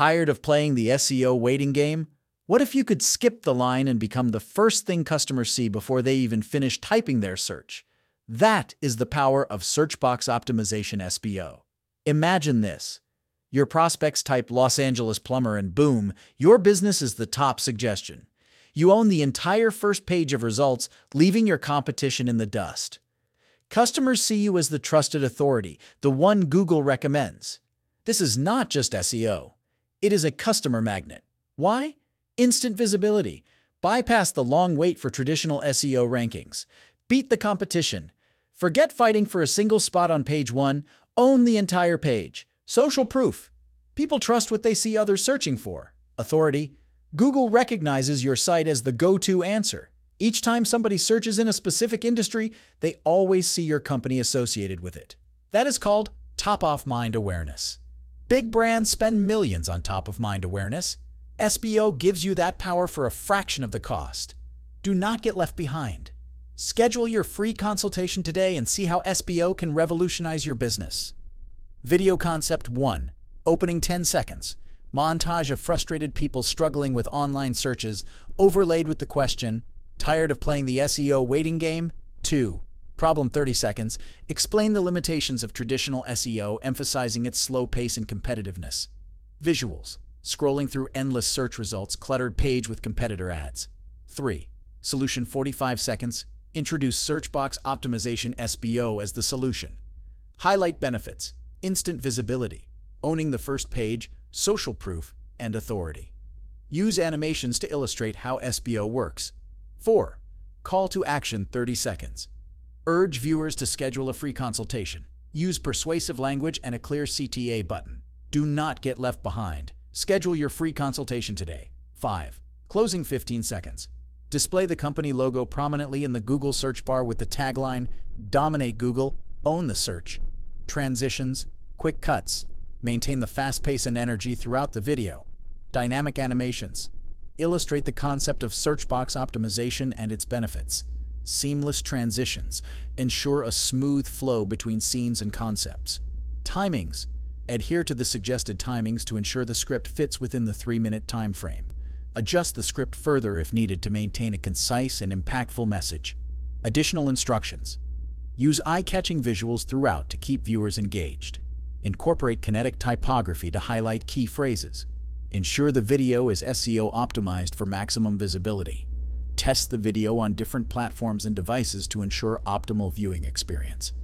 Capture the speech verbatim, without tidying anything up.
Tired of playing the S E O waiting game? What if you could skip the line and become the first thing customers see before they even finish typing their search? That is the power of Search Box Optimization S B O. Imagine this. Your prospects type Los Angeles plumber and boom, your business is the top suggestion. You own the entire first page of results, leaving your competition in the dust. Customers see you as the trusted authority, the one Google recommends. This is not just S E O. It is a customer magnet. Why? Instant visibility. Bypass the long wait for traditional S E O rankings. Beat the competition. Forget fighting for a single spot on page one. Own the entire page. Social proof. People trust what they see others searching for. Authority. Google recognizes your site as the go-to answer. Each time somebody searches in a specific industry, they always see your company associated with it. That is called top-of-mind awareness. Big brands spend millions on top-of-mind awareness. S B O gives you that power for a fraction of the cost. Do not get left behind. Schedule your free consultation today and see how S B O can revolutionize your business. Video Concept one. Opening ten seconds. Montage of frustrated people struggling with online searches, overlaid with the question, tired of playing the S E O waiting game? two. Problem thirty seconds. Explain the limitations of traditional S E O, emphasizing its slow pace and competitiveness. Visuals. Scrolling through endless search results, cluttered page with competitor ads. three. Solution forty-five seconds. Introduce Search Box Optimization S B O as the solution. Highlight benefits. Instant visibility. Owning the first page, social proof, and authority. Use animations to illustrate how S B O works. four. Call to action thirty seconds. Urge viewers to schedule a free consultation. Use persuasive language and a clear C T A button. Do not get left behind. Schedule your free consultation today. five. Closing fifteen seconds. Display the company logo prominently in the Google search bar with the tagline, "Dominate Google, own the search." Transitions, quick cuts. Maintain the fast pace and energy throughout the video. Dynamic animations. Illustrate the concept of search box optimization and its benefits. Seamless transitions. Ensure a smooth flow between scenes and concepts. Timings. Adhere to the suggested timings to ensure the script fits within the three-minute time frame. Adjust the script further if needed to maintain a concise and impactful message. Additional instructions. Use eye-catching visuals throughout to keep viewers engaged. Incorporate kinetic typography to highlight key phrases. Ensure the video is S E O optimized for maximum visibility. Test the video on different platforms and devices to ensure optimal viewing experience.